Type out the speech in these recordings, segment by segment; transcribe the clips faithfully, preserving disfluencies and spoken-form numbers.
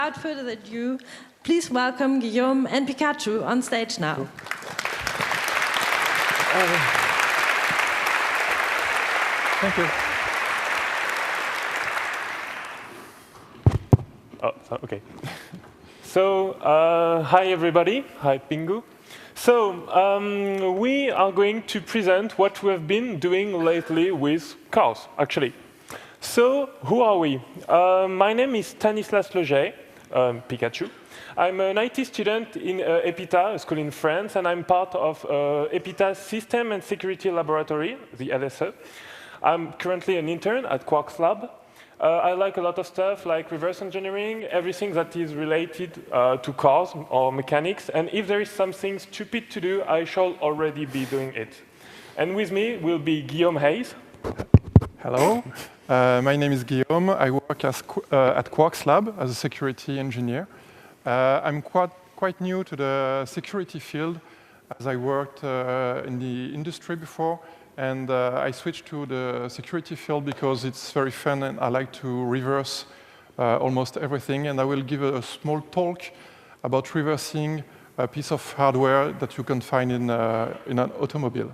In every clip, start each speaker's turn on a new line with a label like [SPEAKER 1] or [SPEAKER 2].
[SPEAKER 1] Without further ado, please welcome Guillaume and Pikachu on stage now.
[SPEAKER 2] Cool. Uh, thank you. Oh, okay. So, uh, hi everybody. Hi Pingu. So, um, we are going to present what we have been doing lately with cars, actually. So, who are we? Uh, my name is Stanislas Leger, um, Pikachu. I'm an I T student in uh, EPITA, a school in France, and I'm part of uh, EPITA's System and Security Laboratory, the L S E. I'm currently an intern at Quarks Lab. Uh, I like a lot of stuff like reverse engineering, everything that is related uh, to cars or mechanics, and if there is something stupid to do, I shall already be doing it. And with me will be Guillaume Hayes.
[SPEAKER 3] Hello, uh, my name is Guillaume. I work as, uh, at Quarks Lab as a security engineer. Uh, I'm quite, quite new to the security field, as I worked uh, in the industry before, and uh, I switched to the security field because it's very fun and I like to reverse uh, almost everything. And I will give a, a small talk about reversing a piece of hardware that you can find in, uh, in an automobile.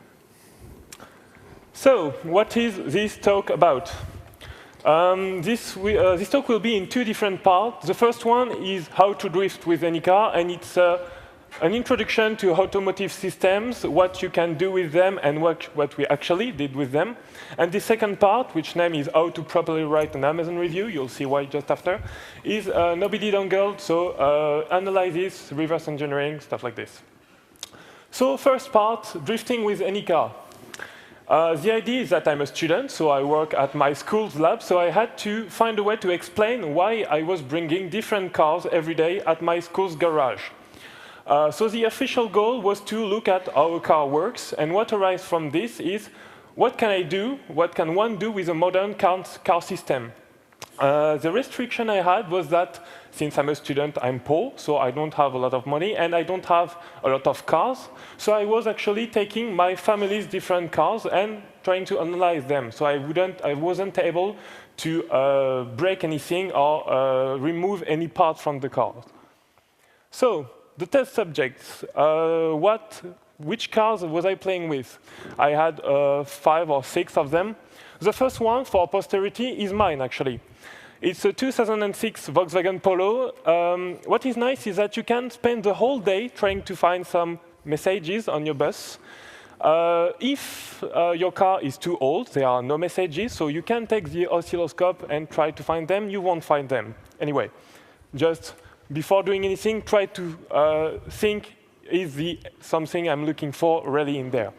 [SPEAKER 2] So, what is this talk about? Um, this, we, uh, this talk will be in two different parts. The first one is how to drift with any car, and it's uh, an introduction to automotive systems, what you can do with them, and what, what we actually did with them. And the second part, which name is how to properly write an Amazon review, you'll see why just after, is uh, nobody dongle, so uh, analysis, reverse engineering, stuff like this. So first part, drifting with any car. Uh, the idea is that I'm a student, so I work at my school's lab, so I had to find a way to explain why I was bringing different cars every day at my school's garage. Uh, so the official goal was to look at how a car works, and what arises from this is, what can I do, what can one do with a modern car, car system? Uh, the restriction I had was that, since I'm a student, I'm poor, so I don't have a lot of money, and I don't have a lot of cars. So I was actually taking my family's different cars and trying to analyze them. So I, wouldn't, I wasn't able to uh, break anything or uh, remove any part from the car. So the test subjects, uh, what, which cars was I playing with? I had uh, five or six of them. The first one, for posterity, is mine, actually. It's a two thousand six Volkswagen Polo. Um, what is nice is that you can spend the whole day trying to find some messages on your bus. Uh, if uh, your car is too old, there are no messages, so you can take the oscilloscope and try to find them. You won't find them. Anyway, just before doing anything, try to uh, think, is the something I'm looking for really in there?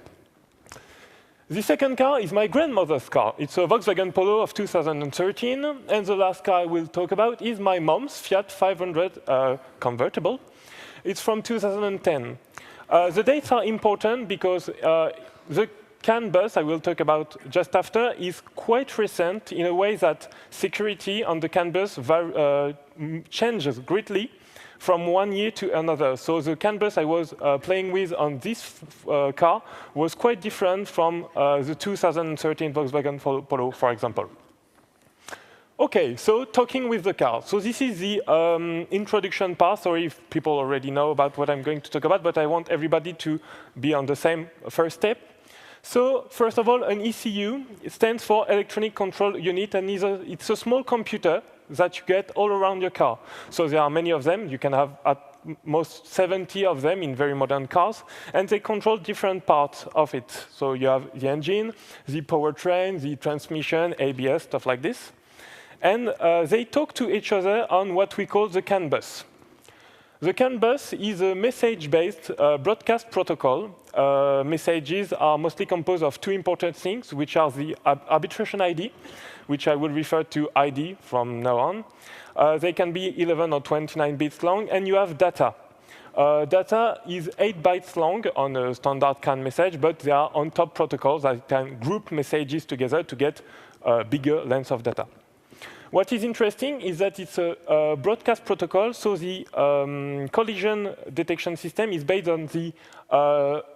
[SPEAKER 2] The second car is my grandmother's car. It's a Volkswagen Polo of two thousand thirteen, and the last car I will talk about is my mom's Fiat five hundred uh, convertible. It's from two thousand ten. Uh, the dates are important because uh, the CAN bus I will talk about just after is quite recent in a way that security on the CAN bus uh, changes greatly from one year to another. So the CAN bus I was uh, playing with on this uh, car was quite different from uh, the two thousand thirteen Volkswagen Polo, for example. OK, so talking with the car. So this is the um, introduction part. Sorry if people already know about what I'm going to talk about, but I want everybody to be on the same first step. So first of all, an E C U stands for Electronic Control Unit, and is a, it's a small computer that you get all around your car. So there are many of them. You can have at most seventy of them in very modern cars, and they control different parts of it. So you have the engine, the powertrain, the transmission, A B S, stuff like this. And uh, they talk to each other on what we call the CAN bus. The CAN bus is a message-based uh, broadcast protocol. Uh, messages are mostly composed of two important things, which are the arbitration I D, which I will refer to I D from now on. Uh, they can be eleven or twenty-nine bits long, and you have data. Uh, data is eight bytes long on a standard CAN message, but there are on-top protocols that can group messages together to get a bigger length of data. What is interesting is that it's a, a broadcast protocol, so the um, collision detection system is based on the uh,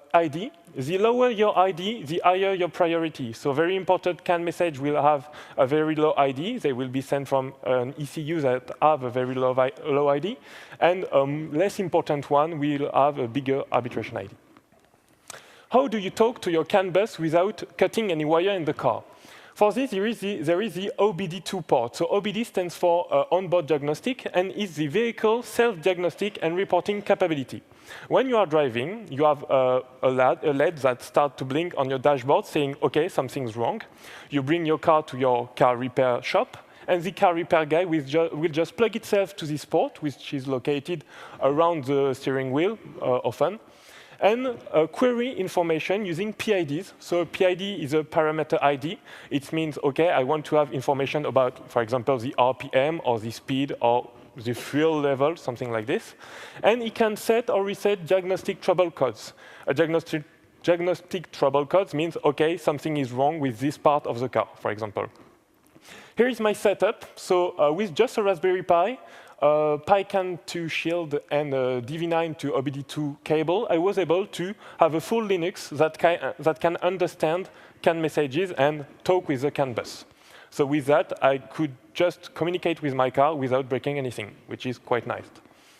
[SPEAKER 2] I D. The lower your I D, the higher your priority. So very important CAN message will have a very low I D. They will be sent from an E C U that have a very low, low I D. And a um, less important one will have a bigger arbitration I D. How do you talk to your CAN bus without cutting any wire in the car? For this, there is the, there is the O B D two port. So O B D stands for uh, onboard diagnostic and is the vehicle self-diagnostic and reporting capability. When you are driving, you have uh, a, L E D, a L E D that starts to blink on your dashboard saying, OK, something's wrong. You bring your car to your car repair shop, and the car repair guy will, ju will just plug itself to this port, which is located around the steering wheel uh, often, and uh, query information using P I Ds. So a P I D is a parameter I D. It means, OK, I want to have information about, for example, the R P M or the speed or the fuel level, something like this. And it can set or reset diagnostic trouble codes. A diagnostic, diagnostic trouble codes means, OK, something is wrong with this part of the car, for example. Here is my setup. So uh, with just a Raspberry Pi, uh, PyCAN two shield, and a D V nine to O B D two cable, I was able to have a full Linux that can, uh, that can understand CAN messages and talk with the CAN bus. So with that, I could just communicate with my car without breaking anything, which is quite nice.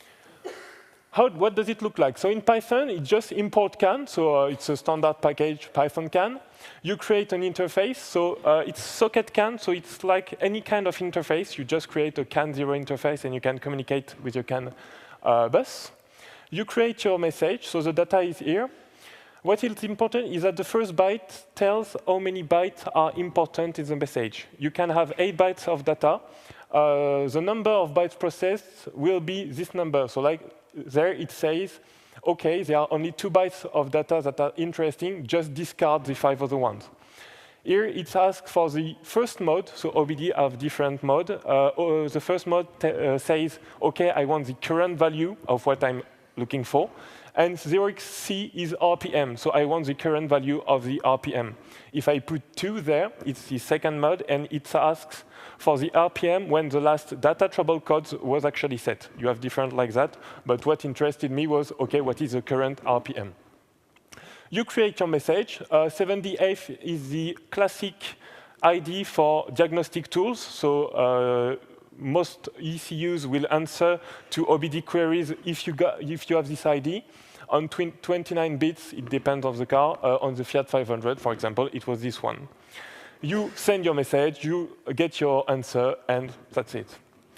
[SPEAKER 2] How, what does it look like? So in Python, it's just import CAN. So uh, it's a standard package, Python CAN. You create an interface. So uh, it's socket CAN. So it's like any kind of interface. You just create a CAN zero interface, and you can communicate with your CAN uh, bus. You create your message. So the data is here. What is important is that the first byte tells how many bytes are important in the message. You can have eight bytes of data. Uh, the number of bytes processed will be this number. So like there it says, OK, there are only two bytes of data that are interesting. Just discard the five other ones. Here it asks for the first mode. So O B D have different mode. Uh, the first mode uh, says, OK, I want the current value of what I'm looking for. And zero x C is R P M, so I want the current value of the R P M. If I put two there, it's the second mode, and it asks for the R P M when the last data trouble code was actually set. You have different like that, but what interested me was, OK, what is the current R P M? You create your message. Uh, seventy F is the classic I D for diagnostic tools, so uh, most E C Us will answer to O B D queries if you, got, if you have this I D. On twenty-nine bits, it depends on the car. Uh, on the Fiat five hundred, for example, it was this one. You send your message, you get your answer, and that's it.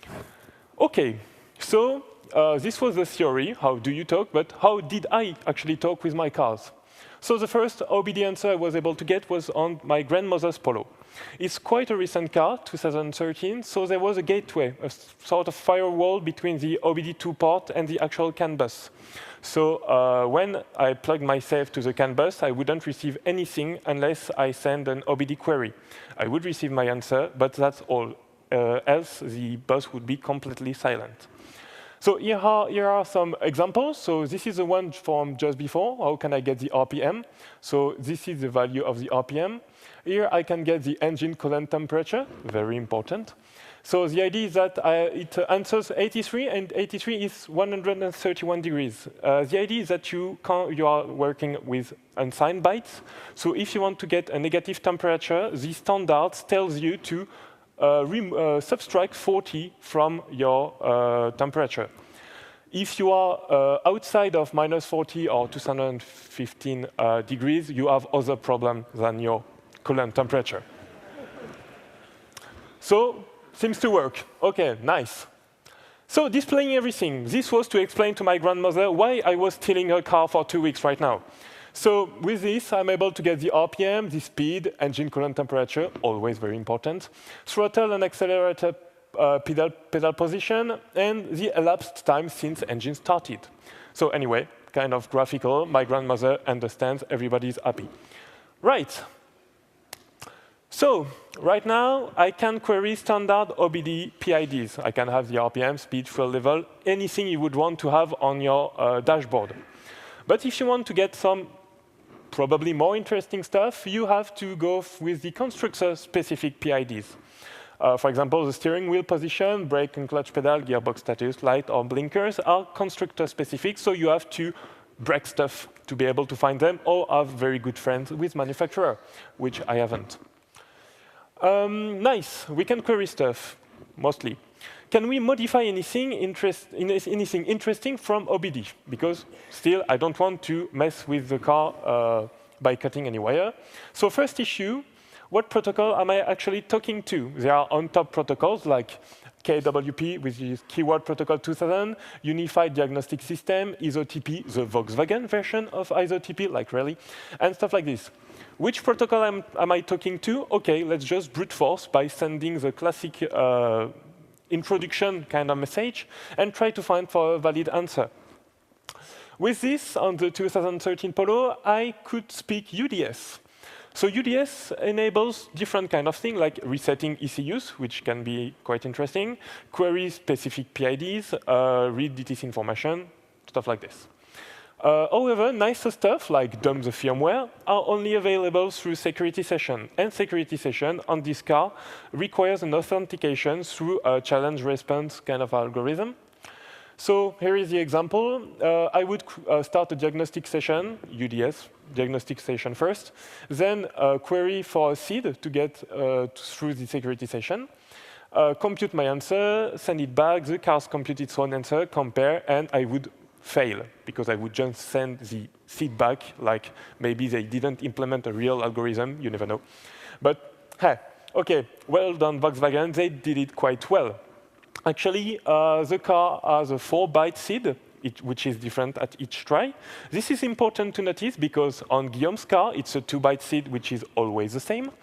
[SPEAKER 2] OK, so uh, this was the theory. How do you talk? But how did I actually talk with my cars? So the first O B D answer I was able to get was on my grandmother's Polo. It's quite a recent car, two thousand thirteen, so there was a gateway, a sort of firewall between the O B D two port and the actual CAN bus. So uh, when I plugged myself to the CAN bus, I wouldn't receive anything unless I send an O B D query. I would receive my answer, but that's all. Uh, else, the bus would be completely silent. So here are, here are some examples. So this is the one from just before. How can I get the R P M? So this is the value of the R P M. Here I can get the engine coolant temperature, very important. So the idea is that I, it answers eighty-three, and eighty-three is one hundred thirty-one degrees. Uh, the idea is that you, can, you are working with unsigned bytes. So if you want to get a negative temperature, the standards tells you to uh, uh, subtract forty from your uh, temperature. If you are uh, outside of minus forty or two hundred fifteen uh, degrees, you have other problems than your coolant temperature. So, seems to work. OK, nice. So displaying everything. This was to explain to my grandmother why I was stealing her car for two weeks right now. So with this, I'm able to get the R P M, the speed, engine coolant temperature, always very important, throttle and accelerator uh, pedal, pedal position, and the elapsed time since engine started. So anyway, kind of graphical. My grandmother understands. Everybody's happy. Right. So right now, I can query standard O B D P I Ds. I can have the R P M, speed, fuel level, anything you would want to have on your uh, dashboard. But if you want to get some probably more interesting stuff, you have to go with the constructor-specific P I Ds. Uh, for example, the steering wheel position, brake and clutch pedal, gearbox status, light or blinkers are constructor-specific, so you have to break stuff to be able to find them, or have very good friends with manufacturer, which I haven't. Um, nice, we can query stuff, mostly. Can we modify anything, interest, anything interesting from O B D? Because still, I don't want to mess with the car uh, by cutting any wire. So first issue, what protocol am I actually talking to? There are on-top protocols like K W P, which is Keyword Protocol two thousand, Unified Diagnostic System, I S O T P, the Volkswagen version of I S O T P, like really, and stuff like this. Which protocol am, am I talking to? OK, let's just brute force by sending the classic uh, introduction kind of message and try to find for a valid answer. With this, on the two thousand thirteen Polo, I could speak U D S. So U D S enables different kind of things, like resetting E C Us, which can be quite interesting, query specific P I Ds, uh, read D T C information, stuff like this. Uh, however, nicer stuff, like dump the firmware, are only available through security session. And security session on this car requires an authentication through a challenge response kind of algorithm. So here is the example. Uh, I would uh, start a diagnostic session, U D S, diagnostic session first, then uh, query for a seed to get uh, through the security session, uh, compute my answer, send it back, the car's compute its own answer, compare, and I would fail, because I would just send the seed back, like maybe they didn't implement a real algorithm, you never know. But, hey, OK, well done, Volkswagen, they did it quite well. Actually, uh, the car has a four byte seed, it, which is different at each try. This is important to notice, because on Guillaume's car, it's a two byte seed, which is always the same.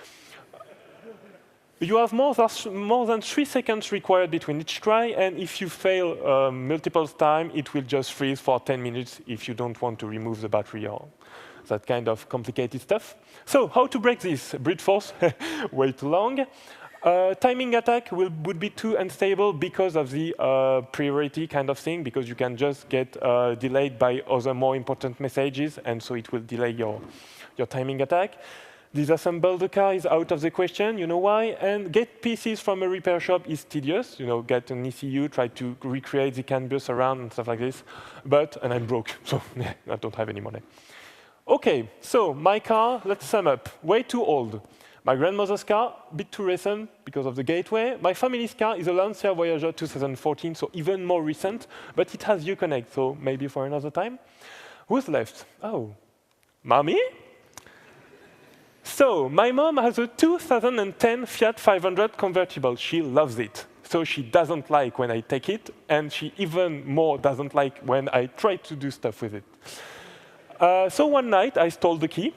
[SPEAKER 2] You have more than, more than three seconds required between each try, and if you fail um, multiple times, it will just freeze for ten minutes if you don't want to remove the battery or that kind of complicated stuff. So how to break this? Brute force, way too long. Uh, timing attack will, would be too unstable because of the uh, priority kind of thing, because you can just get uh, delayed by other more important messages, and so it will delay your, your timing attack. Disassemble the car is out of the question, you know why? And get pieces from a repair shop is tedious. You know, get an E C U, try to recreate the CAN bus around and stuff like this. But, and I'm broke, so I don't have any money. OK, so my car, let's sum up. Way too old. My grandmother's car, a bit too recent because of the gateway. My family's car is a Lancia Voyager two thousand fourteen, so even more recent. But it has Uconnect, so maybe for another time. Who's left? Oh, Mommy? So my mom has a two thousand ten Fiat five hundred convertible. She loves it. So she doesn't like when I take it, and she even more doesn't like when I try to do stuff with it. Uh, so one night, I stole the key.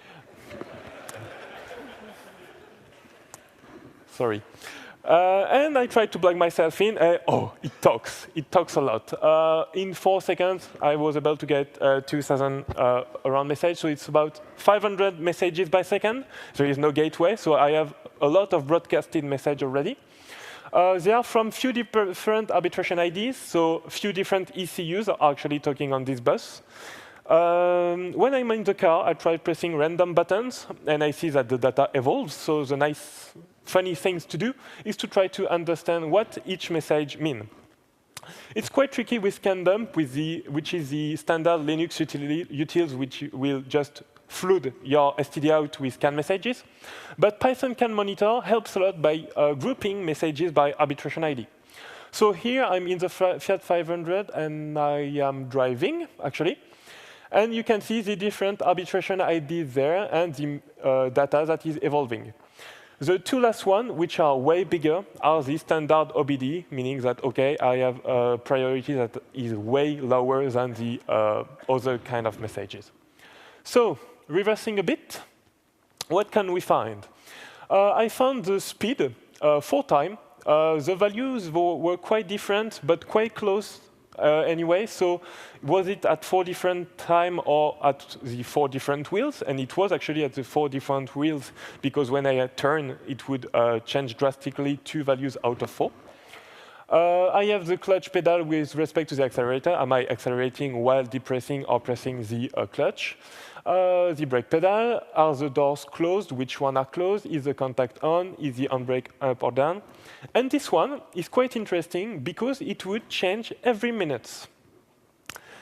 [SPEAKER 2] Sorry. Uh, and I tried to plug myself in. Uh, oh, it talks. It talks a lot. Uh, in four seconds, I was able to get uh, two thousand uh, around message. So it's about five hundred messages by second. There is no gateway, so I have a lot of broadcasted message already. Uh, they are from few different arbitration I Ds, so few different E C Us are actually talking on this bus. Um, when I'm in the car, I try pressing random buttons, and I see that the data evolves. So the nice, funny things to do is to try to understand what each message means. It's quite tricky with CANDump, with the, which is the standard Linux util utils, which will just flood your S T D out with CAN messages. But Python CAN Monitor helps a lot by uh, grouping messages by arbitration I D. So here I'm in the Fiat five hundred, and I am driving, actually. And you can see the different arbitration I Ds there and the uh, data that is evolving. The two last ones, which are way bigger, are the standard O B D, meaning that, OK, I have a priority that is way lower than the uh, other kind of messages. So reversing a bit, what can we find? Uh, I found the speed uh, four times. Uh, the values were, were quite different, but quite close Uh, anyway, so was it at four different time or at the four different wheels? And it was actually at the four different wheels, because when I turn, it would uh, change drastically two values out of four. Uh, I have the clutch pedal with respect to the accelerator. Am I accelerating while depressing or pressing the uh, clutch? Uh, the brake pedal. Are the doors closed? Which one are closed? Is the contact on? Is the handbrake up or down? And this one is quite interesting because it would change every minute.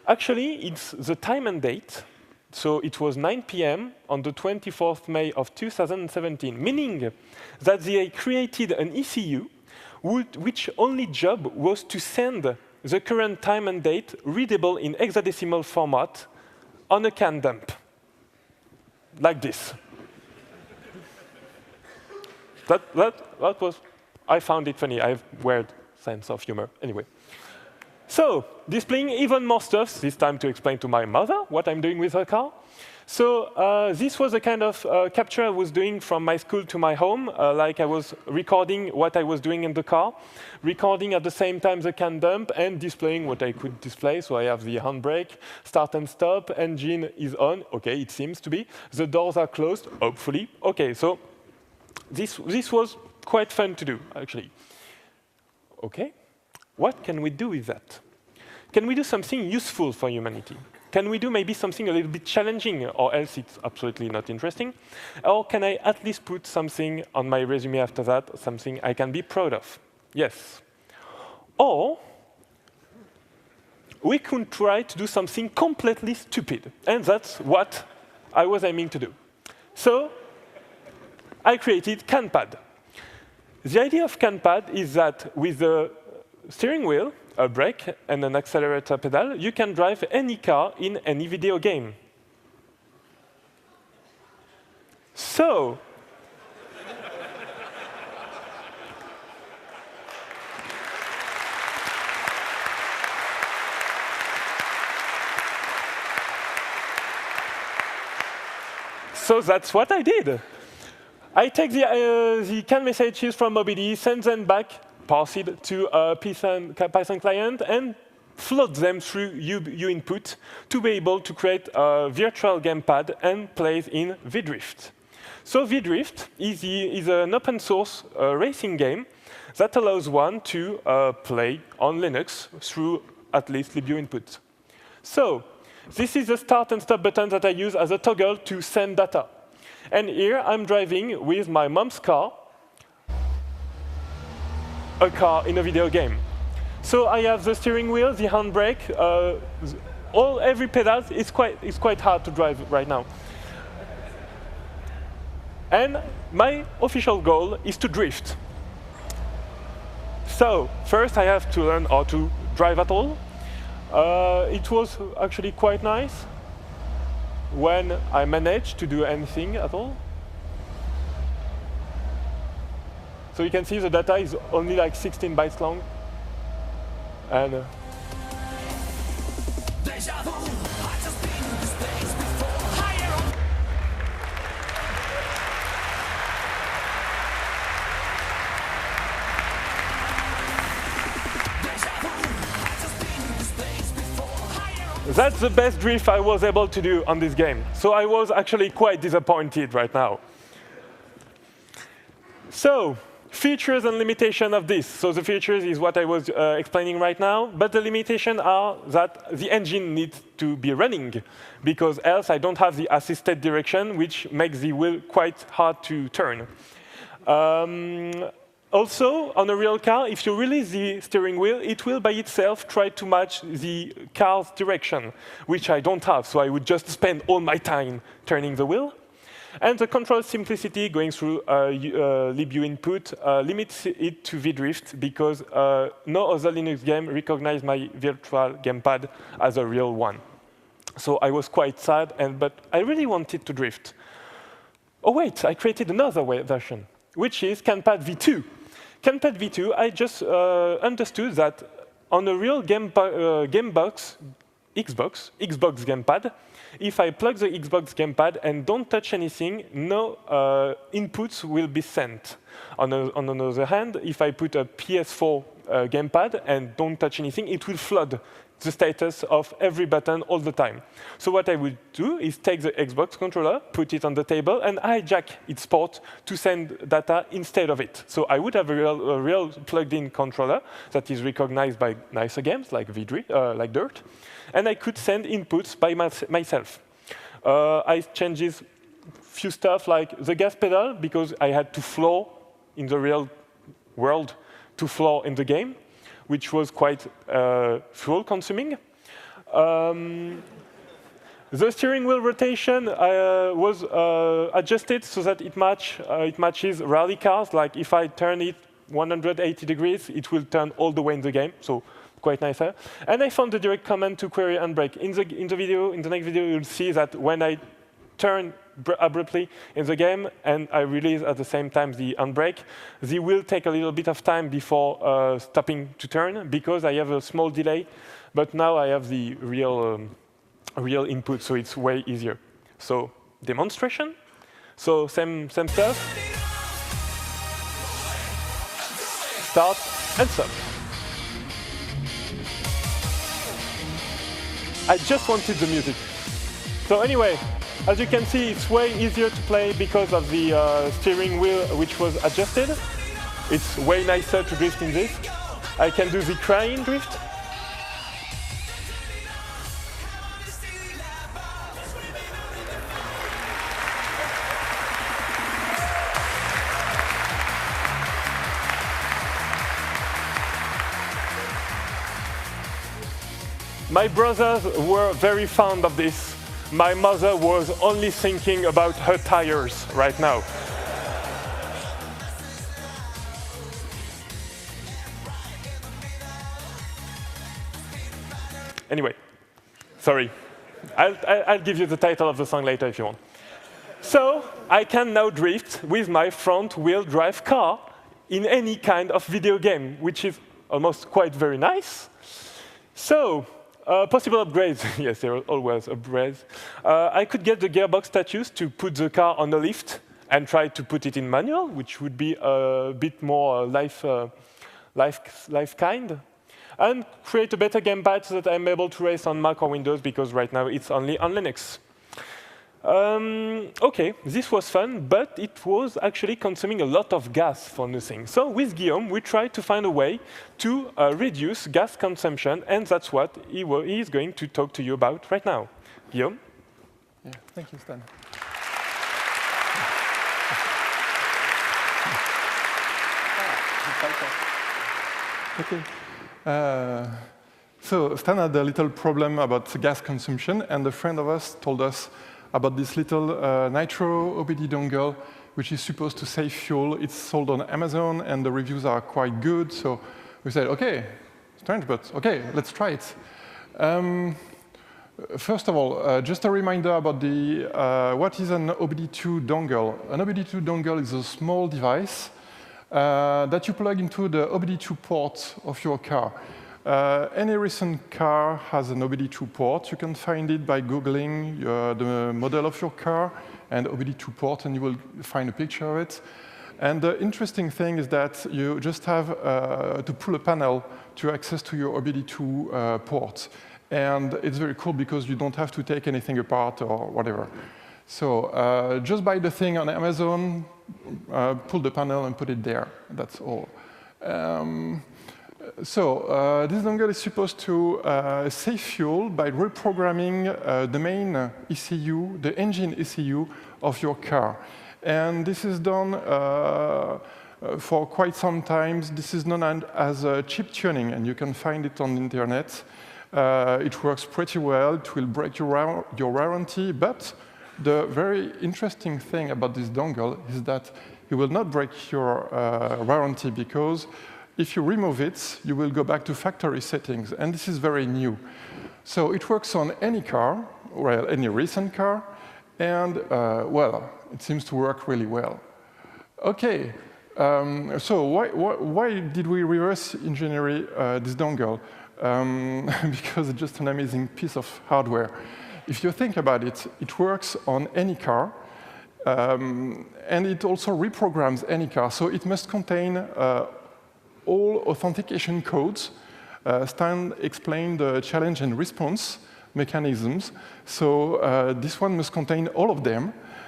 [SPEAKER 2] Actually, it's the time and date. So it was nine p m on the twenty-fourth of May of two thousand seventeen, meaning that they created an E C U which only job was to send the current time and date readable in hexadecimal format on a CAN dump, like this. that, that, that was, I found it funny. I have weird sense of humor. Anyway. So, displaying even more stuff, this time to explain to my mother what I'm doing with her car. So uh, this was a kind of uh, capture I was doing from my school to my home, uh, like I was recording what I was doing in the car, recording at the same time the CAN dump, and displaying what I could display. So I have the handbrake, start and stop, engine is on. OK, it seems to be. The doors are closed, hopefully. OK, so this, this was quite fun to do, actually. OK, what can we do with that? Can we do something useful for humanity? Can we do maybe something a little bit challenging, or else it's absolutely not interesting? Or can I at least put something on my resume after that, something I can be proud of? Yes. Or we could try to do something completely stupid. And that's what I was aiming to do. So I created CANPAD. The idea of CANPAD is that with the steering wheel, a brake, and an accelerator pedal, you can drive any car in any video game. So, so that's what I did. I take the, uh, the CAN messages from Mobily, send them back, parse it to a Python, Python client, and float them through U, U input to be able to create a virtual gamepad and play in VDrift. So VDrift is, the, is an open source uh, racing game that allows one to uh, play on Linux through at least libu input. So this is the start and stop button that I use as a toggle to send data. And here I'm driving with my mom's car, a car in a video game. So I have the steering wheel, the handbrake, uh, all every pedal. It's quite it's quite hard to drive right now. And my official goal is to drift. So first I have to learn how to drive at all. Uh, it was actually quite nice when I managed to do anything at all. So you can see the data is only like sixteen bytes long. And uh, that's the best drift I was able to do on this game. So I was actually quite disappointed right now. So, features and limitation of this. So the features is what I was uh, explaining right now, but the limitations are that the engine needs to be running, because else I don't have the assisted direction, which makes the wheel quite hard to turn. Um, also, on a real car, if you release the steering wheel, it will by itself try to match the car's direction, which I don't have, so I would just spend all my time turning the wheel. And the control simplicity going through uh, uh, libu input uh, limits it to VDrift, because uh, no other Linux game recognized my virtual gamepad as a real one. So I was quite sad, and, but I really wanted to drift. Oh wait, I created another way version, which is CANPAD v two. CANPAD v two, I just uh, understood that on a real game, uh, game box, Xbox, Xbox gamepad, if I plug the Xbox gamepad and don't touch anything, no uh, inputs will be sent. On, a, on the other hand, if I put a P S four uh, gamepad and don't touch anything, it will flood the status of every button all the time. So what I would do is take the Xbox controller, put it on the table, and hijack its port to send data instead of it. So I would have a real, a real plugged-in controller that is recognized by nicer games like VDrift, uh, like Dirt, and I could send inputs by my, myself. Uh, I changed few stuff like the gas pedal, because I had to floor in the real world to floor in the game, which was quite uh, fuel consuming. Um, the steering wheel rotation uh, was uh, adjusted so that it, match, uh, it matches rally cars. Like if I turn it one hundred eighty degrees, it will turn all the way in the game. So quite nice there. And I found the direct command to query handbrake. In the, in the video, in the next video, you'll see that when I turn abruptly in the game and I release at the same time the handbrake, they will take a little bit of time before uh, stopping to turn because I have a small delay. But now I have the real, um, real input, so it's way easier. So demonstration. So same, same stuff. Start and stop. I just wanted the music. So anyway, as you can see, it's way easier to play because of the uh, steering wheel, which was adjusted. It's way nicer to drift in this. I can do the crying drift. My brothers were very fond of this. My mother was only thinking about her tires right now. Anyway, sorry. I'll, I'll give you the title of the song later if you want. So I can now drift with my front-wheel drive car in any kind of video game, which is almost quite very nice. So, Uh, possible upgrades. Yes, there are always upgrades. Uh, I could get the gearbox status to put the car on a lift and try to put it in manual, which would be a bit more life, uh, life, life kind. And create a better gamepad so that I'm able to race on Mac or Windows, because right now it's only on Linux. Um, OK, this was fun, but it was actually consuming a lot of gas for nothing. So with Guillaume, we tried to find a way to uh, reduce gas consumption, and that's what he, he is going to talk to you about right now. Guillaume?
[SPEAKER 3] Yeah, thank you, Stan. OK. Uh, so Stan had a little problem about gas consumption, and a friend of us told us about this little uh, Nitro O B D dongle, which is supposed to save fuel. It's sold on Amazon, and the reviews are quite good. So we said, OK, strange, but OK, let's try it. Um, first of all, uh, just a reminder about the, uh, what is an O B D two dongle. An O B D two dongle is a small device uh, that you plug into the O B D two port of your car. Uh, any recent car has an O B D two port. You can find it by Googling uh, the model of your car and O B D two port, and you will find a picture of it. And the interesting thing is that you just have uh, to pull a panel to access to your O B D two uh, port. And it's very cool because you don't have to take anything apart or whatever. So uh, just buy the thing on Amazon, uh, pull the panel and put it there. That's all. Um, So uh, this dongle is supposed to uh, save fuel by reprogramming uh, the main E C U, the engine E C U of your car. And this is done uh, for quite some time. This is known as uh, chip tuning, and you can find it on the internet. Uh, it works pretty well. It will break your, your warranty, but the very interesting thing about this dongle is that it will not break your uh, warranty, because if you remove it, you will go back to factory settings, and this is very new. So it works on any car, well, any recent car, and, uh, well, it seems to work really well. OK, um, so why, why, why did we reverse engineer uh, this dongle? Um, because it's just an amazing piece of hardware. If you think about it, it works on any car, um, and it also reprograms any car, so it must contain uh, all authentication codes. Uh, Stan explained the challenge and response mechanisms. So uh, this one must contain all of them.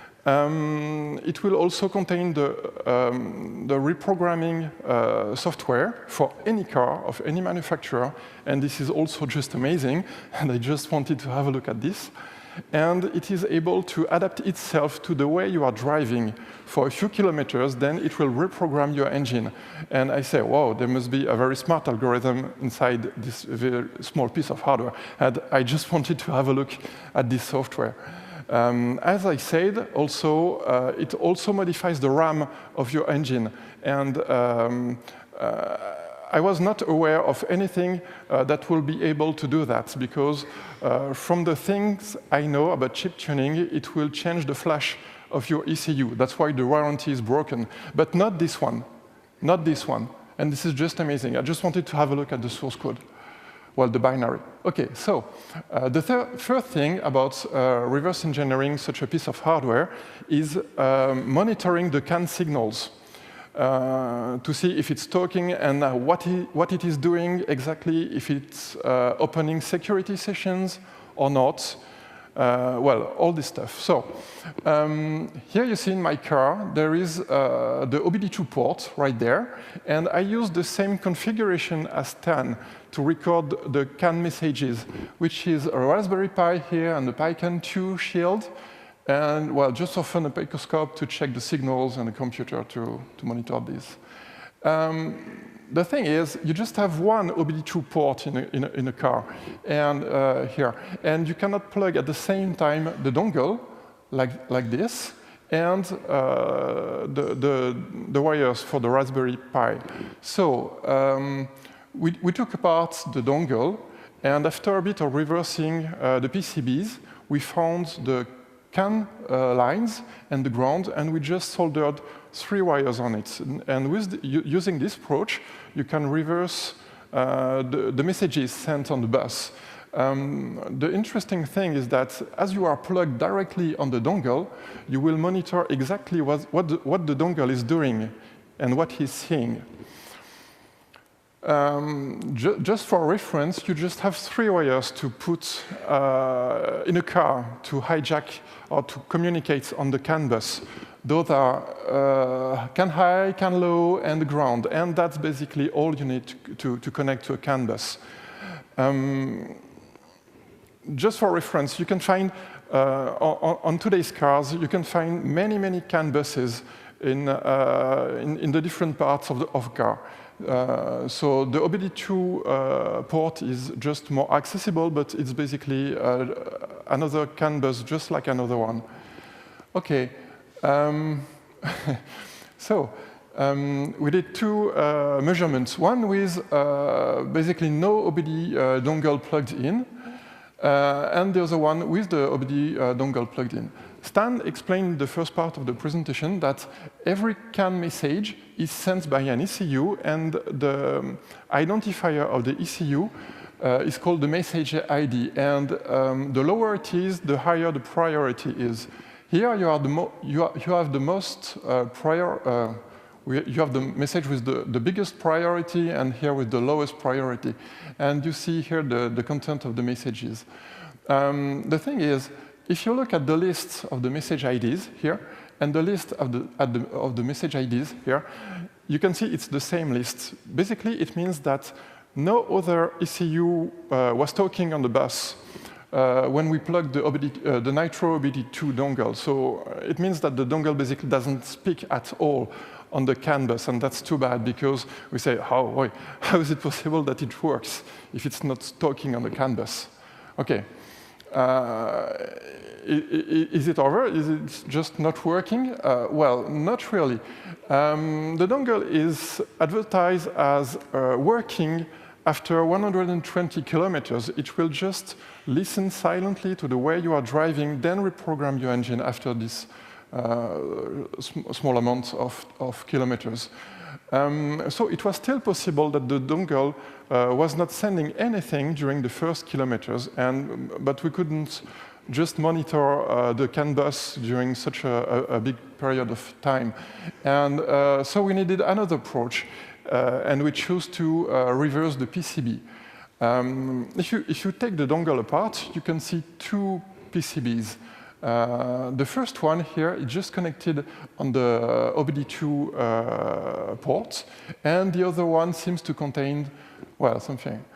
[SPEAKER 3] Um, it will also contain the, um, the reprogramming uh, software for any car of any manufacturer. And this is also just amazing. And I just wanted to have a look at this. and it is able to adapt itself to the way you are driving for a few kilometers, then it will reprogram your engine. And I say, wow, there must be a very smart algorithm inside this very small piece of hardware. And I just wanted to have a look at this software. Um, as I said, also, uh, it also modifies the RAM of your engine. And um, uh, I was not aware of anything uh, that will be able to do that, because uh, from the things I know about chip tuning, it will change the flash of your E C U. That's why the warranty is broken. But not this one, not this one. And this is just amazing. I just wanted to have a look at the source code. Well, the binary. OK, so uh, the first thing about uh, reverse engineering such a piece of hardware is um, monitoring the C A N signals uh, to see if it's talking and uh, what, he, what it is doing exactly, if it's uh, opening security sessions or not. Uh, well, all this stuff. So um, here you see in my car, there is uh, the O B D two port right there. And I use the same configuration as Stan to record the C A N messages, which is a Raspberry Pi here and the PyCon two shield. And, well, just often a picoscope to check the signals and a computer to, to monitor this. Um, The thing is, you just have one O B D two port in a, in a, in a car, and uh, here, and you cannot plug at the same time the dongle, like, like this, and uh, the, the, the wires for the Raspberry Pi. So um, we, we took apart the dongle, and after a bit of reversing uh, the P C Bs, we found the C A N uh, lines and the ground, and we just soldered three wires on it. And with the, using this approach, you can reverse uh, the, the messages sent on the bus. Um, the interesting thing is that as you are plugged directly on the dongle, you will monitor exactly what, what, the, what the dongle is doing and what he's seeing. Um, ju just for reference, you just have three wires to put uh, in a car to hijack or to communicate on the C A N bus. Those are uh, C A N high, C A N low, and the ground. And that's basically all you need to, to, to connect to a C A N bus. Um, just for reference, you can find, uh, on, on today's cars, you can find many, many C A N buses in, uh, in, in the different parts of the of car. Uh, so the O B D two uh, port is just more accessible, but it's basically uh, another C A N bus, just like another one. OK. Um, so um, we did two uh, measurements. One with uh, basically no O B D uh, dongle plugged in, uh, and the other one with the O B D uh, dongle plugged in. Stan explained in the first part of the presentation that every C A N message is sent by an E C U, and the um, identifier of the E C U uh, is called the message I D. And um, the lower it is, the higher the priority is. Here you, are the mo you, are, you have the most uh, prior, uh, you have the message with the, the biggest priority, and here with the lowest priority. And you see here the, the content of the messages. Um, the thing is, if you look at the list of the message I Ds here, and the list of the, at the, of the message I Ds here, you can see it's the same list. Basically, it means that no other E C U uh, was talking on the bus uh, when we plugged the, O B D, uh, the Nitro O B D two dongle. So uh, it means that the dongle basically doesn't speak at all on the C A N bus, and that's too bad, because we say, how, boy, how is it possible that it works if it's not talking on the C A N bus? OK. Uh, is it over? Is it just not working? Uh, well, not really. Um, the dongle is advertised as uh, working after one hundred twenty kilometers. It will just listen silently to the way you are driving, then reprogram your engine after this uh, sm small amount of, of kilometers. Um, so it was still possible that the dongle uh, was not sending anything during the first kilometers, and, but we couldn't just monitor uh, the C A N bus during such a, a, a big period of time. And uh, so we needed another approach, uh, and we chose to uh, reverse the P C B. Um, if, you, if you take the dongle apart, you can see two P C Bs. Uh, the first one here is just connected on the O B D two uh, port, and the other one seems to contain, well, something.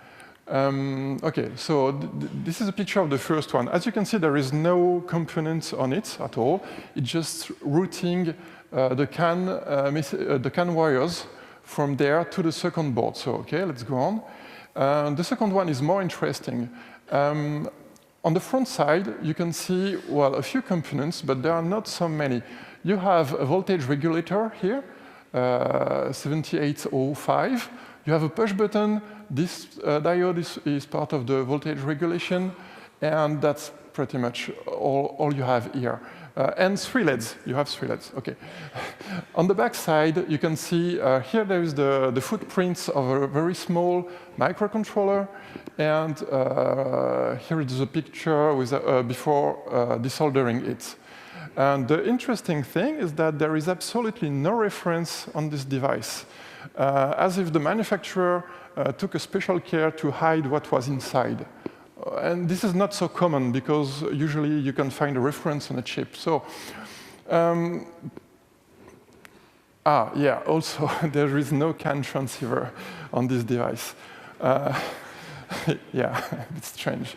[SPEAKER 3] Um, okay, so th th this is a picture of the first one. As you can see, there is no component on it at all. It's just routing uh, the CAN uh, uh, the CAN wires from there to the second board. So okay, let's go on. Uh, the second one is more interesting. Um, on the front side, you can see, well, a few components, but there are not so many. You have a voltage regulator here, uh, seventy-eight oh five. You have a push button. This uh, diode is, is part of the voltage regulation, and that's pretty much all, all you have here. Uh, and three L E Ds. You have three L E Ds. Okay. On the back side, you can see uh, here there is the, the footprints of a very small microcontroller, and uh, here is a picture with uh, before uh, desoldering it. And the interesting thing is that there is absolutely no reference on this device, uh, as if the manufacturer uh, took a special care to hide what was inside. Uh, and this is not so common, because usually you can find a reference on a chip. So, um, ah, yeah, also there is no CAN transceiver on this device. Uh, yeah, it's strange.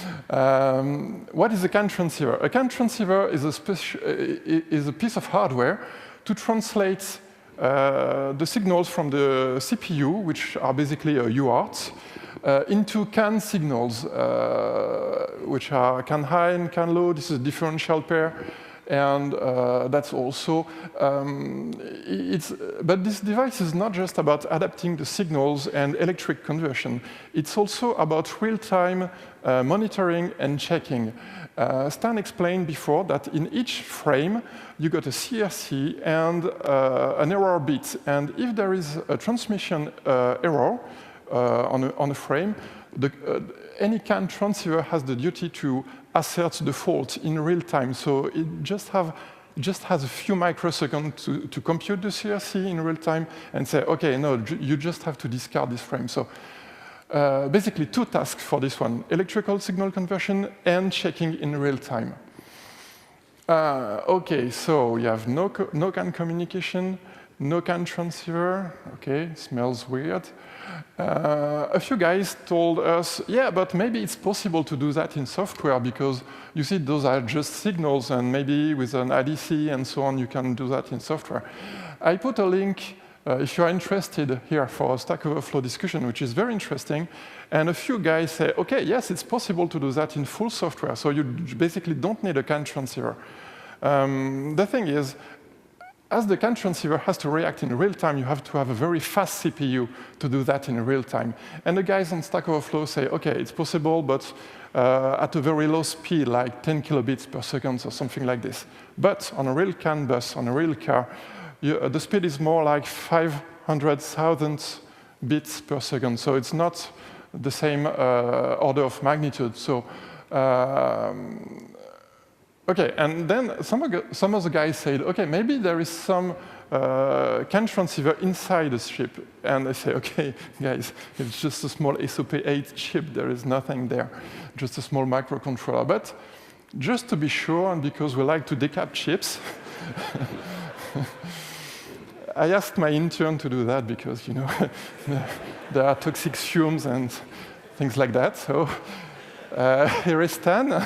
[SPEAKER 3] Um, what is a CAN transceiver? A CAN transceiver is a, is a piece of hardware to translate uh, the signals from the C P U, which are basically a U A R T, uh, into CAN signals, uh, which are CAN high and CAN low. This is a differential pair. And uh, that's also, um, it's, but this device is not just about adapting the signals and electric conversion. It's also about real-time uh, monitoring and checking. Uh, Stan explained before that in each frame, you got a C R C and uh, an error bit. And if there is a transmission uh, error uh, on, a, on a frame, the, uh, any CAN transceiver has the duty to assert the fault in real time. So it just, have, just has a few microseconds to, to compute the C R C in real time and say, OK, no, you just have to discard this frame. So uh, basically two tasks for this one, electrical signal conversion and checking in real time. Uh, OK, so you have no, no CAN communication, no CAN transceiver. OK, smells weird. Uh, a few guys told us, yeah, but maybe it's possible to do that in software, because you see those are just signals, and maybe with an A D C and so on, you can do that in software. I put a link uh, if you're interested here for a Stack Overflow discussion, which is very interesting. And a few guys say, OK, yes, it's possible to do that in full software. So you basically don't need a CAN transceiver. Um, the thing is, as the CAN transceiver has to react in real time, you have to have a very fast C P U to do that in real time. And the guys on Stack Overflow say, OK, it's possible, but uh, at a very low speed, like ten kilobits per second or something like this. But on a real CAN bus, on a real car, you, uh, the speed is more like five hundred thousand bits per second. So it's not the same uh, order of magnitude. So. Um, OK, and then some of, some of the guys said, OK, maybe there is some uh, CAN transceiver inside the chip. And I say, OK, guys, it's just a small S O P eight chip. There is nothing there, just a small microcontroller. But just to be sure, and because we like to decap chips, I asked my intern to do that, because, you know, there are toxic fumes and things like that. So uh, here is Stan.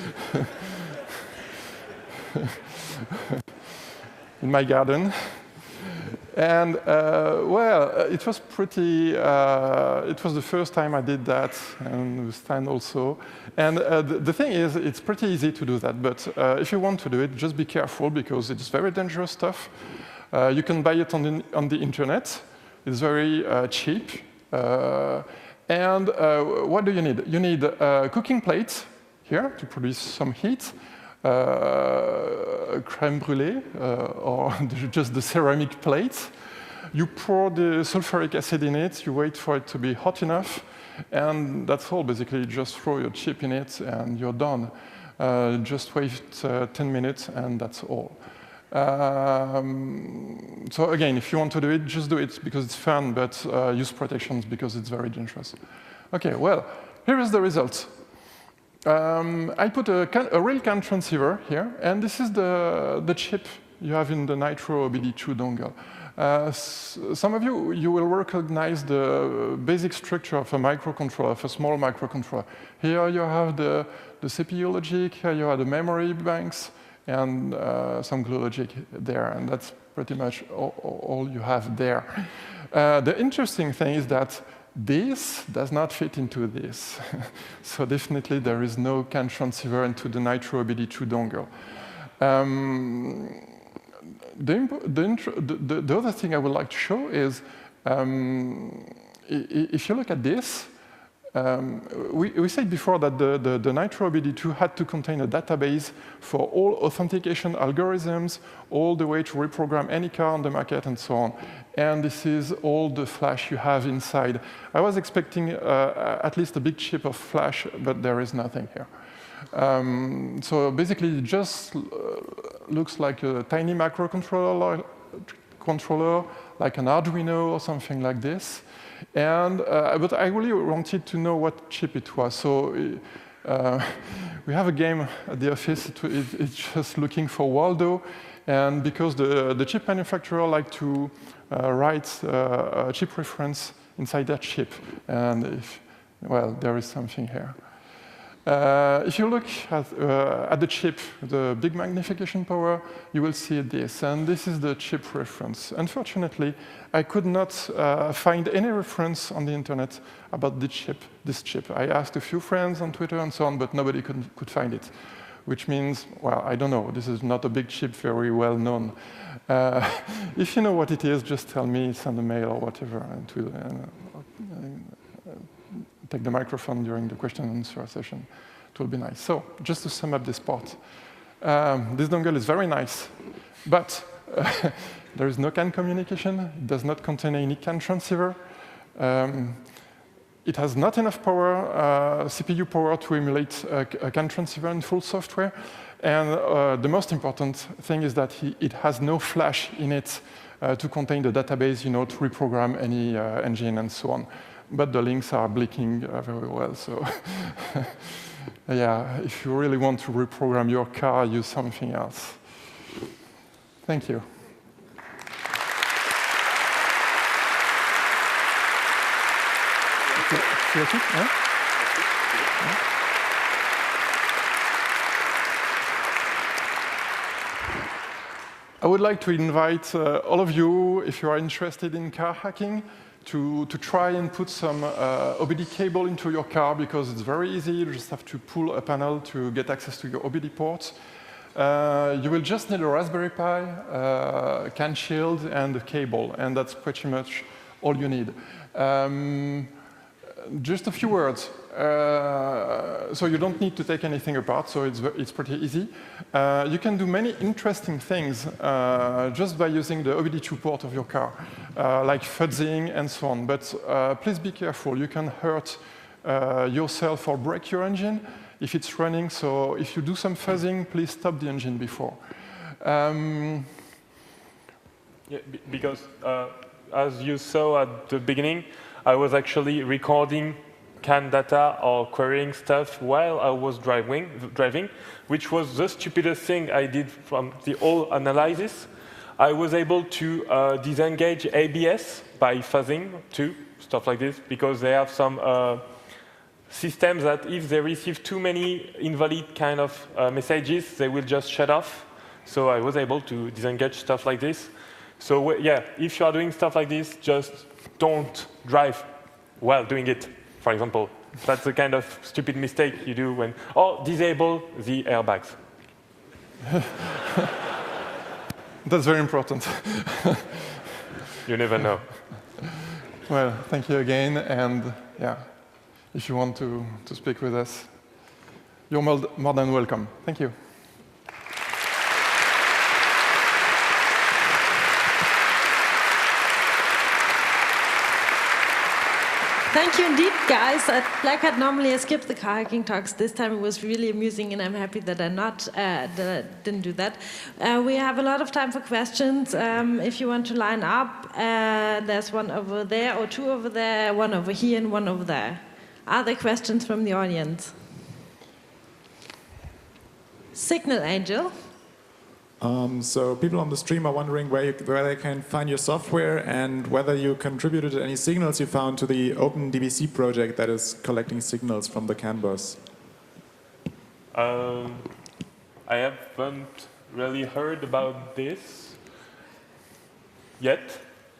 [SPEAKER 3] In my garden. And uh, well, it was pretty, uh, it was the first time I did that, and with Stan also. And uh, the, the thing is, it's pretty easy to do that, but uh, if you want to do it, just be careful, because it's very dangerous stuff. Uh, you can buy it on the, on the internet. It's very uh, cheap. Uh, and uh, what do you need? You need a cooking plate here to produce some heat. Uh, crème brûlée, uh, or just the ceramic plate. You pour the sulfuric acid in it, you wait for it to be hot enough, and that's all. Basically, you just throw your chip in it, and you're done. Uh, just wait uh, ten minutes, and that's all. Um, so again, if you want to do it, just do it, because it's fun, but uh, use protections, because it's very dangerous. OK, well, here is the result. Um, I put a, CAN, a real CAN transceiver here, and this is the, the chip you have in the Nitro O B D two dongle. Uh, s some of you, you will recognize the basic structure of a microcontroller, of a small microcontroller. Here you have the, the C P U logic, here you have the memory banks, and uh, some glue logic there, and that's pretty much all, all you have there. Uh, the interesting thing is that this does not fit into this. So definitely there is no C A N transceiver into the Nitro O B D two dongle. Um, the, the, the, the other thing I would like to show is, um, if you look at this, Um, we, we said before that the, the, the Nitro O B D two had to contain a database for all authentication algorithms, all the way to reprogram any car on the market and so on. And this is all the flash you have inside. I was expecting uh, at least a big chip of flash, but there is nothing here. Um, so basically, it just uh, looks like a tiny microcontroller, controller, like an Arduino or something like this. And, uh, but I really wanted to know what chip it was. So uh, we have a game at the office. It, it, it's just looking for Waldo. And because the, the chip manufacturer like to uh, write uh, a chip reference inside that chip. And if, well, there is something here. Uh, if you look at, uh, at the chip, the big magnification power, you will see this. And this is the chip reference. Unfortunately, I could not uh, find any reference on the internet about the chip, this chip. I asked a few friends on Twitter and so on, but nobody could, could find it. Which means, well, I don't know. This is not a big chip, very well known. Uh, if you know what it is, just tell me, send a mail or whatever, and it will, uh, take the microphone during the question and answer session. It will be nice. So just to sum up this part, um, this dongle is very nice, but uh, there is no C A N communication. It does not contain any C A N transceiver. Um, it has not enough power, uh, C P U power, to emulate a, a C A N transceiver in full software. And uh, the most important thing is that he, it has no flash in it uh, to contain the database, you know, to reprogram any uh, engine and so on. But the links are blinking uh, very well, so yeah, if you really want to reprogram your car, use something else. Thank you. I would like to invite uh, all of you, if you are interested in car hacking, To, to try and put some uh, O B D cable into your car, because it's very easy. You just have to pull a panel to get access to your O B D ports. Uh, you will just need a Raspberry Pi, uh, C A N shield, and a cable, and that's pretty much all you need. Um, just a few words. Uh, so you don't need to take anything apart, so it's, it's pretty easy. Uh, you can do many interesting things uh, just by using the O B D two port of your car, uh, like fuzzing and so on. But uh, please be careful. You can hurt uh, yourself or break your engine if it's running. So if you do some fuzzing, please stop the engine before. Um,
[SPEAKER 2] yeah, because uh, as you saw at the beginning, I was actually recording C A N data or querying stuff while I was driving, driving, which was the stupidest thing I did from the whole analysis. I was able to uh, disengage A B S by fuzzing too, stuff like this, because they have some uh, systems that if they receive too many invalid kind of uh, messages, they will just shut off. So I was able to disengage stuff like this. So yeah, if you are doing stuff like this, just don't drive while doing it. For example, that's the kind of stupid mistake you do when, or disable the airbags.
[SPEAKER 3] That's very important.
[SPEAKER 2] You never know.
[SPEAKER 3] Well, thank you again, and yeah, if you want to, to speak with us, you're more, more than welcome. Thank you.
[SPEAKER 1] Thank you indeed, guys. At Black Hat, normally I skip the car hacking talks. This time it was really amusing, and I'm happy that I not uh, that I didn't do that. Uh, we have a lot of time for questions. Um, if you want to line up, uh, there's one over there, or two over there, one over here, and one over there. Are there questions from the audience? Signal Angel.
[SPEAKER 4] Um, so people on the stream are wondering where, you, where they can find your software and whether you contributed any signals you found to the OpenDBC project that is collecting signals from the CAN bus.
[SPEAKER 2] Um, I haven't really heard about this yet.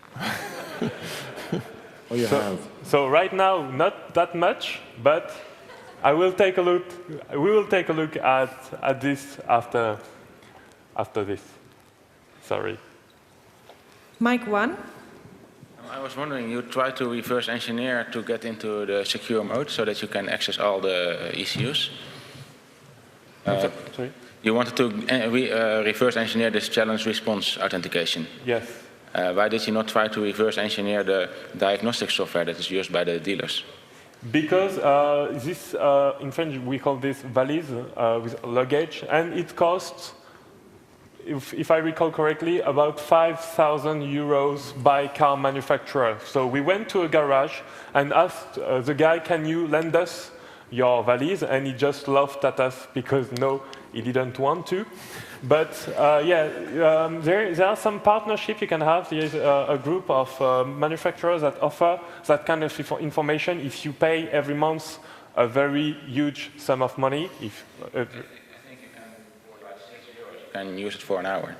[SPEAKER 4] Oh, you
[SPEAKER 2] so,
[SPEAKER 4] have.
[SPEAKER 2] So right now, not that much, but I will take a look. We will take a look at at this after after this. Sorry.
[SPEAKER 1] Mike one.
[SPEAKER 5] I was wondering, you try to reverse engineer to get into the secure mode so that you can access all the E C Us. Uh,
[SPEAKER 2] Sorry?
[SPEAKER 5] You wanted to uh, re, uh, reverse engineer this challenge response authentication.
[SPEAKER 2] Yes.
[SPEAKER 5] Uh, why did you not try to reverse engineer the diagnostic software that is used by the dealers?
[SPEAKER 2] Because uh, this, uh, in French, we call this valise uh, with luggage, and it costs, if, if I recall correctly, about five thousand euros by car manufacturer. So we went to a garage and asked uh, the guy, can you lend us your valise? And he just laughed at us because no, he didn't want to. But uh, yeah, um, there, there are some partnerships you can have. There is a, a group of uh, manufacturers that offer that kind of information if you pay every month a very huge sum of money. If, uh,
[SPEAKER 5] I think you can, for like six euros, you can use it for an hour.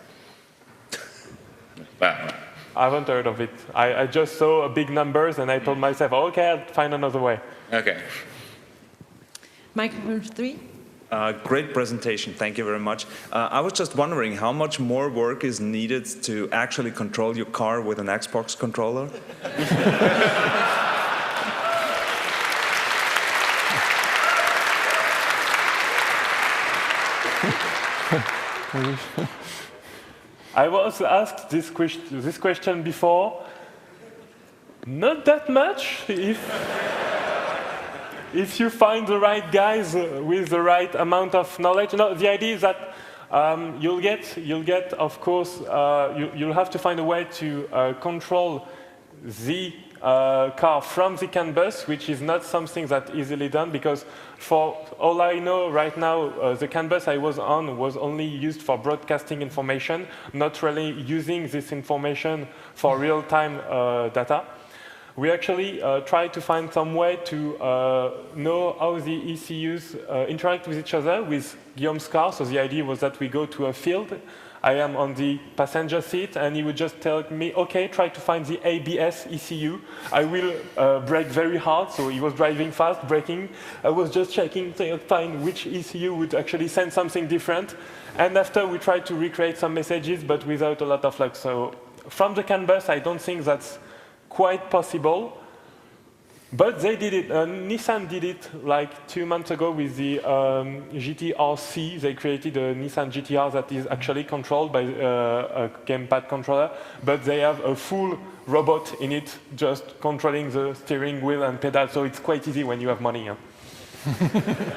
[SPEAKER 5] Well,
[SPEAKER 2] I haven't heard of it. I, I just saw big numbers and I told myself, oh, okay, I'll find another way.
[SPEAKER 5] okay.
[SPEAKER 1] Microphone three.
[SPEAKER 6] Uh, great presentation, thank you very much. Uh, I was just wondering how much more work is needed to actually control your car with an Xbox controller?
[SPEAKER 2] I was asked this question, this question before. Not that much, if, if you find the right guys with the right amount of knowledge. No, the idea is that um, you'll get, you'll get, of course, uh, you, you'll have to find a way to uh, control the uh, car from the CAN bus, which is not something that's easily done, because for all I know right now, uh, the CAN bus I was on was only used for broadcasting information, not really using this information for real-time uh, data. We actually uh, tried to find some way to uh, know how the E C Us uh, interact with each other with Guillaume's car. So the idea was that we go to a field. I am on the passenger seat, and he would just tell me, OK, try to find the A B S E C U. I will uh, brake very hard. So he was driving fast, braking. I was just checking to find which E C U would actually send something different. And after, we tried to recreate some messages, but without a lot of luck. So from the CAN bus, I don't think that's quite possible, but they did it. Uh, Nissan did it like two months ago with the um, G T R C. They created a Nissan G T R that is actually controlled by uh, a gamepad controller, but they have a full robot in it just controlling the steering wheel and pedal, so it's quite easy when you have money. Huh?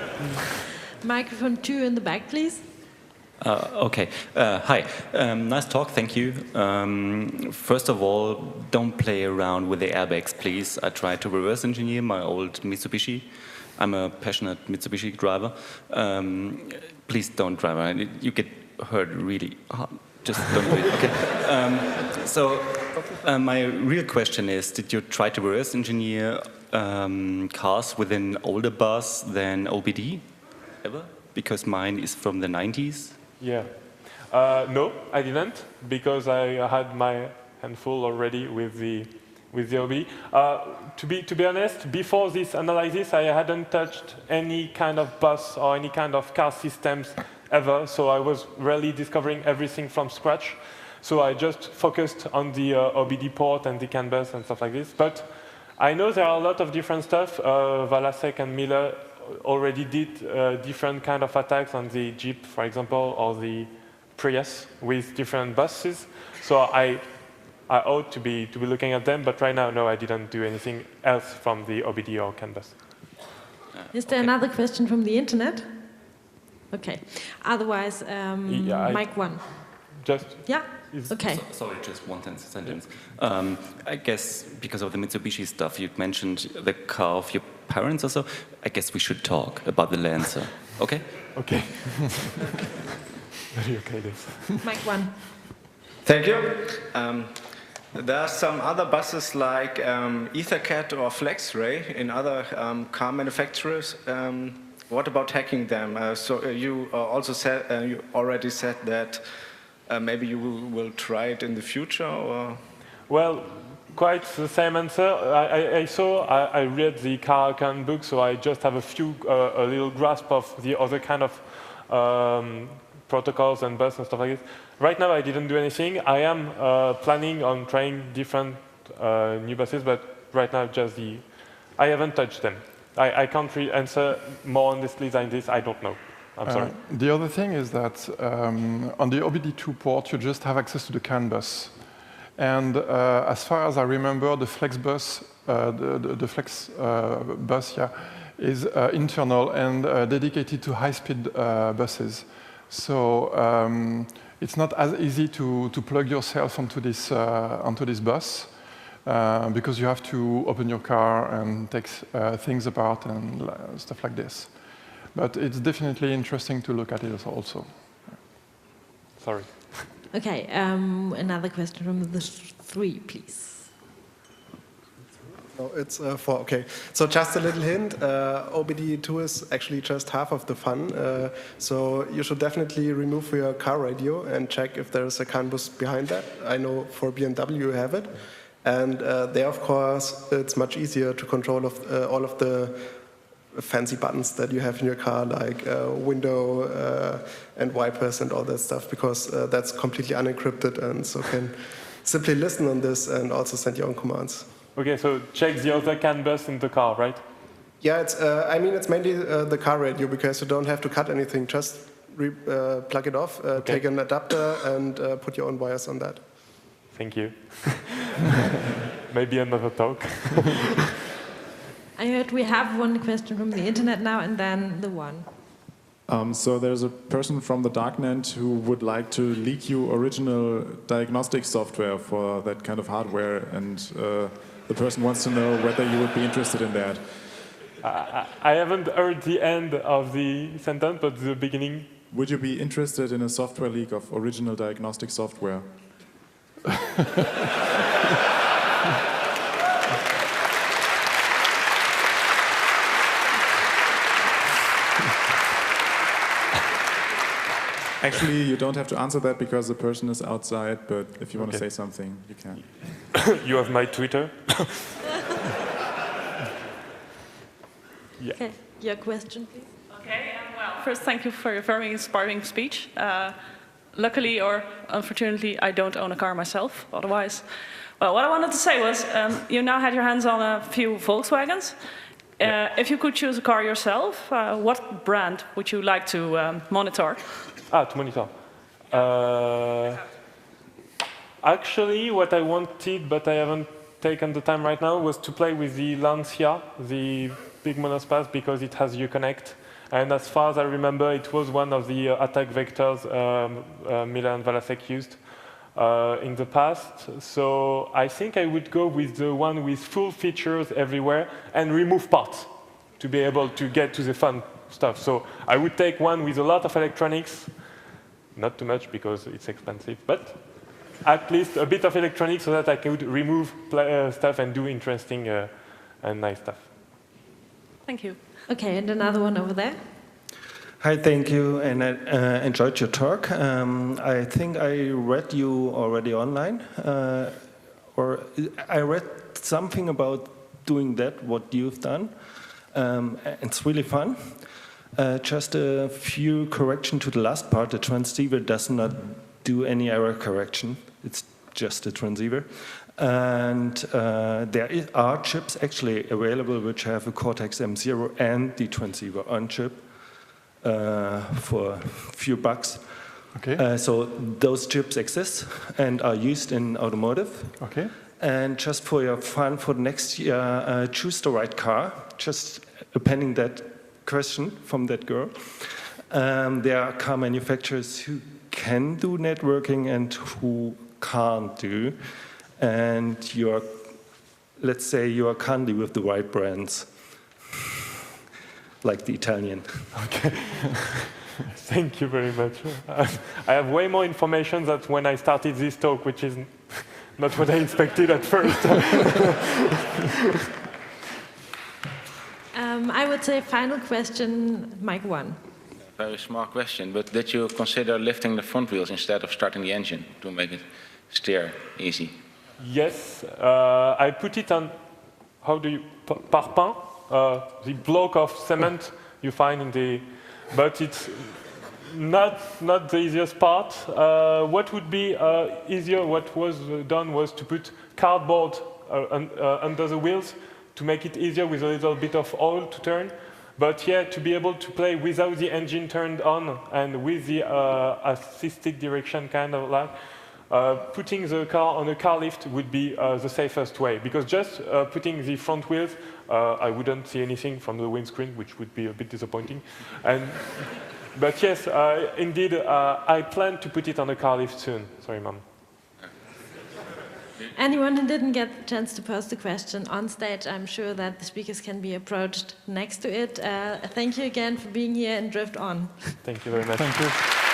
[SPEAKER 1] Microphone two in the back, please.
[SPEAKER 7] Uh, okay. Uh, hi. Um, nice talk. Thank you. Um, first of all, don't play around with the airbags, please. I tried to reverse engineer my old Mitsubishi. I'm a passionate Mitsubishi driver. Um, please don't drive around. You get hurt really hard. Just don't do it. Okay. Um, so uh, my real question is, did you try to reverse engineer um, cars with an older bus than O B D ever? Because mine is from the nineties.
[SPEAKER 2] Yeah. Uh, no, I didn't, because I had my handful already with the with the O B D. Uh, to be to be honest, before this analysis, I hadn't touched any kind of bus or any kind of car systems ever. So I was really discovering everything from scratch. So I just focused on the uh, O B D port and the CAN bus and stuff like this. But I know there are a lot of different stuff. Uh, Valasek and Miller already did uh, different kind of attacks on the Jeep, for example, or the Prius with different buses. So I, I ought to be to be looking at them, but right now, no, I didn't do anything else from the O B D or CAN bus.
[SPEAKER 1] Is there
[SPEAKER 7] okay.
[SPEAKER 1] another question from the internet? Okay. Otherwise, um,
[SPEAKER 2] Yeah, I-
[SPEAKER 1] Mike one.
[SPEAKER 2] Just
[SPEAKER 1] Yeah.
[SPEAKER 2] is-
[SPEAKER 1] Okay.
[SPEAKER 7] So, sorry, just one sentence. Um, I guess because of the Mitsubishi stuff, you mentioned the car of your parents or so. I guess we should talk about the Lancer. Okay?
[SPEAKER 2] Okay. Okay, this.
[SPEAKER 1] Mike one.
[SPEAKER 8] Thank you. Um, there are some other buses like um, EtherCAT or FlexRay in other um, car manufacturers. Um, what about hacking them? Uh, so uh, you uh, also said uh, you already said that uh, maybe you will, will try it in the future, or?
[SPEAKER 2] Well, quite the same answer. I, I, I saw, I, I read the car account book, so I just have a few, uh, a little grasp of the other kind of um, protocols and bus and stuff like this. Right now, I didn't do anything. I am uh, planning on trying different uh, new buses, but right now, just the, I haven't touched them. I, I can't really answer more honestly than this. I don't know. I'm sorry.
[SPEAKER 3] Uh, the other thing is that um, on the O B D two port, you just have access to the CAN bus. And uh, as far as I remember, the Flex bus, uh, the, the, the Flex uh, bus, yeah, is uh, internal and uh, dedicated to high-speed uh, buses. So um, it's not as easy to, to plug yourself onto this, uh, onto this bus uh, because you have to open your car and take uh, things apart and uh, stuff like this. But it's definitely interesting to look at it also.
[SPEAKER 2] Sorry.
[SPEAKER 1] Okay, um, another question from the three, please.
[SPEAKER 9] No, it's uh, four, okay. So just a little hint, uh, O B D two is actually just half of the fun. Uh, so you should definitely remove your car radio and check if there's a CAN bus behind that. I know for B M W you have it. And uh, there, of course, it's much easier to control of, uh, all of the fancy buttons that you have in your car, like uh, window uh, and wipers and all that stuff, because uh, that's completely unencrypted, and so can simply listen on this and also send your own commands.
[SPEAKER 2] Okay, so check the other CAN bus in the car, right?
[SPEAKER 9] Yeah, it's. Uh, I mean, it's mainly uh, the car radio, because you don't have to cut anything. Just re uh, plug it off, uh, okay. Take an adapter, and uh, put your own wires on that.
[SPEAKER 2] Thank you. Maybe another talk.
[SPEAKER 1] I heard we have one question from the internet now, and then the one.
[SPEAKER 4] Um, so there's a person from the darknet who would like to leak you original diagnostic software for that kind of hardware, and uh, the person wants to know whether you would be interested in that.
[SPEAKER 2] I, I haven't heard the end of the sentence, but the beginning.
[SPEAKER 4] Would you be interested in a software leak of original diagnostic software? Actually, you don't have to answer that because the person is outside, but if you want
[SPEAKER 2] okay.
[SPEAKER 4] to say something, you can.
[SPEAKER 2] You have my Twitter.
[SPEAKER 1] Yeah. Okay, your question, please.
[SPEAKER 10] Okay, um, well, first, thank you for your very inspiring speech. Uh, luckily, or unfortunately, I don't own a car myself, otherwise. Well, what I wanted to say was, um, you now had your hands on a few Volkswagens. Uh, yeah. If you could choose a car yourself, uh, what brand would you like to um, monitor?
[SPEAKER 2] Ah, to monitor. Uh, actually, what I wanted, but I haven't taken the time right now, was to play with the Lancia, the big monospace, because it has Uconnect. And as far as I remember, it was one of the uh, attack vectors um, uh, Miller and Valasek used uh, in the past. So I think I would go with the one with full features everywhere and remove parts to be able to get to the fun stuff. So I would take one with a lot of electronics, not too much because it's expensive, but at least a bit of electronics so that I could remove uh, stuff and do interesting uh, and nice stuff.
[SPEAKER 10] Thank you.
[SPEAKER 1] Okay, and another one over there.
[SPEAKER 11] Hi, thank you, and I uh, enjoyed your talk. Um, I think I read you already online, uh, or I read something about doing that, what you've done. Um, it's really fun. Uh, just a few correction to the last part. The transceiver does not do any error correction. It's just a transceiver. And uh, there are chips actually available which have a Cortex M zero and the transceiver on chip uh, for a few bucks.
[SPEAKER 3] Okay.
[SPEAKER 11] Uh, so those chips exist and are used in automotive.
[SPEAKER 3] Okay.
[SPEAKER 11] And just for your fun for the next year, uh, choose the right car. Just appending that question from that girl. Um, there are car manufacturers who can do networking and who can't do. And you're, let's say you are candy with the right brands, like the Italian.
[SPEAKER 3] Okay.
[SPEAKER 2] Thank you very much. Uh, I have way more information than when I started this talk, which is not what I expected at first.
[SPEAKER 1] um, I would say final question, Mike one.
[SPEAKER 5] Very small question, but did you consider lifting the front wheels instead of starting the engine to make it steer easy?
[SPEAKER 2] Yes, uh, I put it on, how do you, parpaing, uh, the block of cement you find in the, but it's not, not the easiest part. Uh, what would be uh, easier, what was done was to put cardboard uh, un, uh, under the wheels to make it easier with a little bit of oil to turn. But yeah, to be able to play without the engine turned on and with the uh, assisted direction kind of like, uh, putting the car on a car lift would be uh, the safest way. Because just uh, putting the front wheels, uh, I wouldn't see anything from the windscreen, which would be a bit disappointing. And, but yes, uh, indeed, uh, I plan to put it on a car lift soon. Sorry, Mom.
[SPEAKER 1] Anyone who didn't get the chance to pose the question on stage, I'm sure that the speakers can be approached next to it. Uh, thank you again for being here and Drift On.
[SPEAKER 2] Thank you very much.
[SPEAKER 3] Thank you.